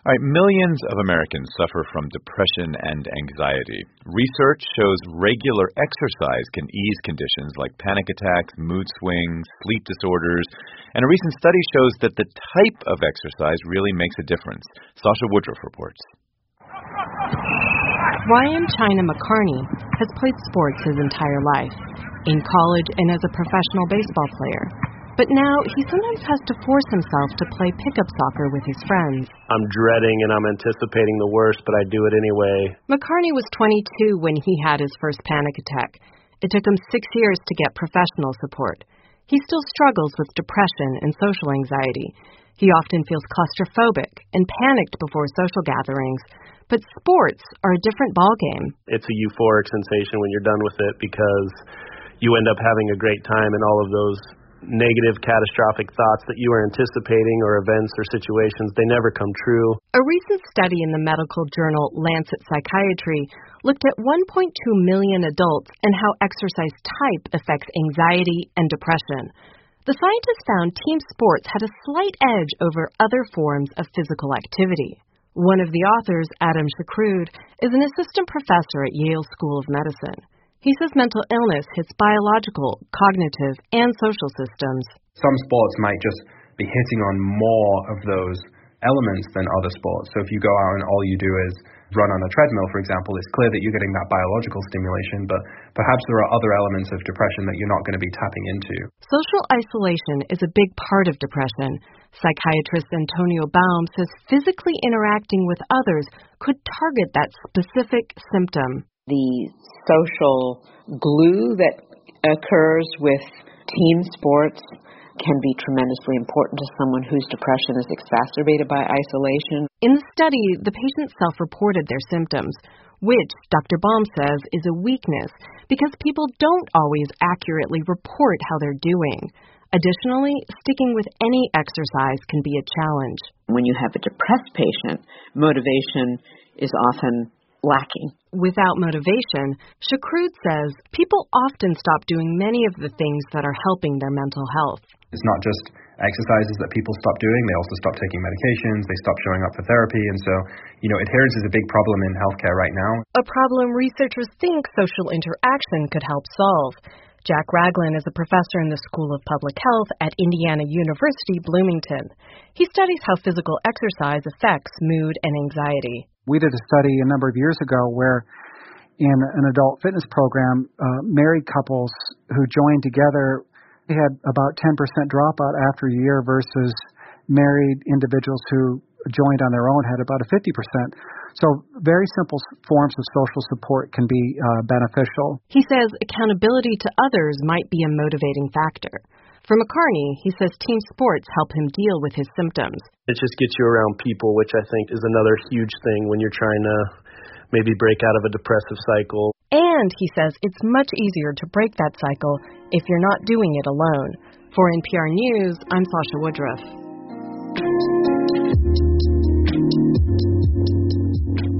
All right, millions of Americans suffer from depression and anxiety. Research shows regular exercise can ease conditions like panic attacks, mood swings, sleep disorders, and a recent study shows that the type of exercise really makes a difference. Sasha Woodruff reports. Ryan China McCarney has played sports his entire life, in college and as a professional baseball player. But now he sometimes has to force himself to play pickup soccer with his friends. I'm dreading and I'm anticipating the worst, but I do it anyway. McCarney was 22 when he had his first panic attack. It took him 6 years to get professional support. He still struggles with depression and social anxiety. He often feels claustrophobic and panicked before social gatherings. But sports are a different ballgame. It's a euphoric sensation when you're done with it because you end up having a great time, and all of those negative, catastrophic thoughts that you were anticipating or events or situations, they never come true. A recent study in the medical journal Lancet Psychiatry looked at 1.2 million adults and how exercise type affects anxiety and depression. The scientists found team sports had a slight edge over other forms of physical activity. One of the authors, Adam Shakroud, is an assistant professor at Yale School of Medicine. He says mental illness hits biological, cognitive, and social systems. Some sports might just be hitting on more of those elements than other sports. So if you go out and all you do is run on a treadmill, for example, it's clear that you're getting that biological stimulation, but perhaps there are other elements of depression that you're not going to be tapping into. Social isolation is a big part of depression. Psychiatrist Antonio Baum says physically interacting with others could target that specific symptom. The social glue that occurs with team sports can be tremendously important to someone whose depression is exacerbated by isolation. In the study, the patients self-reported their symptoms, which Dr. Baum says is a weakness because people don't always accurately report how they're doing. Additionally, sticking with any exercise can be a challenge. When you have a depressed patient, motivation is often lacking. Without motivation, Shakroud says people often stop doing many of the things that are helping their mental health. It's not just exercises that people stop doing, they also stop taking medications, they stop showing up for therapy, and so, adherence is a big problem in healthcare right now. A problem researchers think social interaction could help solve. Jack Ragland is a professor in the School of Public Health at Indiana University, Bloomington. He studies how physical exercise affects mood and anxiety. We did a study a number of years ago where in an adult fitness program, married couples who joined together, they had about 10% dropout after a year versus married individuals who joined on their own had about a 50%. So very simple forms of social support can be beneficial. He says accountability to others might be a motivating factor. For McCarney, he says team sports help him deal with his symptoms. It just gets you around people, which I think is another huge thing when you're trying to maybe break out of a depressive cycle. And he says it's much easier to break that cycle if you're not doing it alone. For NPR News, I'm Sasha Woodruff.